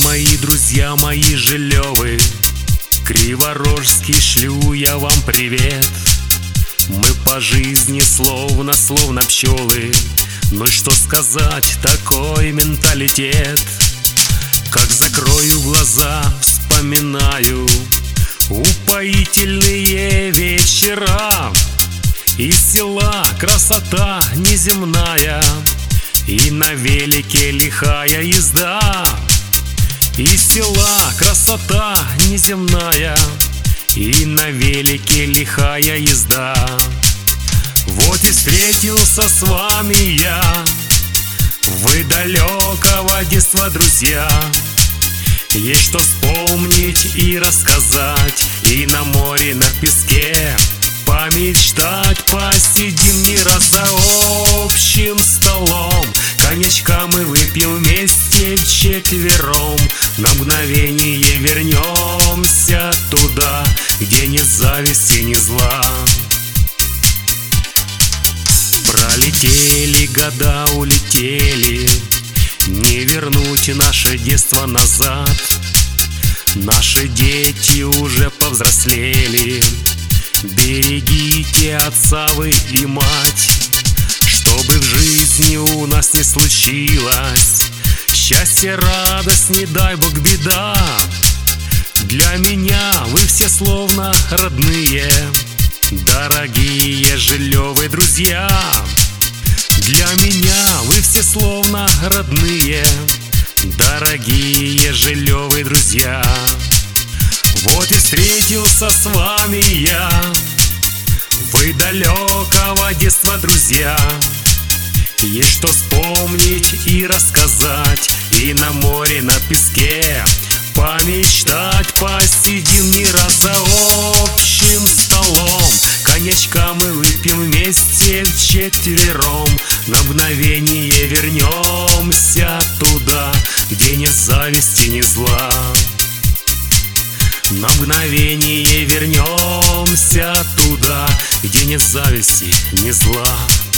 мои, друзья мои жилевы, Криворожский, шлю я вам привет. Мы по жизни словно пчелы, но что сказать, такой менталитет. Как закрою глаза, вспоминаю упоительные вечера. Из села красота неземная, и на велике лихая езда. Из села красота неземная, и на велике лихая езда. Вот и встретился с вами я, вы далекого детства, друзья. Есть что вспомнить и рассказать, и на море, на песке помечтать. Посидим не раз за общим столом, коньячка мы выпьем вместе вчетвером. На мгновение вернемся туда, где нет зависти, ни зла. Пролетели года, улетели, не вернуть наше детство назад. Наши дети уже повзрослели, берегите отца вы и мать. Чтобы в жизни у нас не случилось счастье, радость, не дай Бог беда. Для меня вы все словно родные, дорогие жилевые друзья. Для меня вы все словно родные, дорогие жилевые друзья. Вот и встретился с вами я, вы далекого детства, друзья. Есть что вспомнить и рассказать, и на море, на песке помечтать. Посидим не раз за общим столом, коньячка мы выпьем вместе вчетвером. На мгновение вернемся туда, где нет зависти, ни зла. На мгновение вернемся туда, где нет зависти, ни зла.